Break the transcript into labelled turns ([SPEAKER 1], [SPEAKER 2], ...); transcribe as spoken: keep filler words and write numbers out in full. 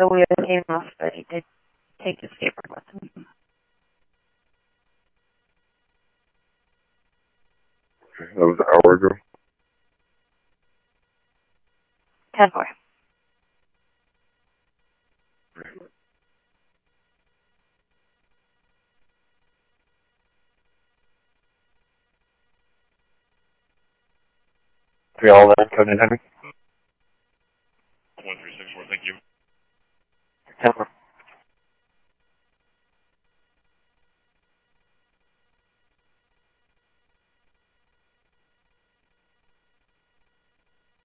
[SPEAKER 1] the wheel came off, but he did take his skateboard with him.
[SPEAKER 2] That was an hour ago.
[SPEAKER 1] ten four.
[SPEAKER 3] Three all nine, Conan Henry.
[SPEAKER 4] one three six four, thank you.
[SPEAKER 3] ten four.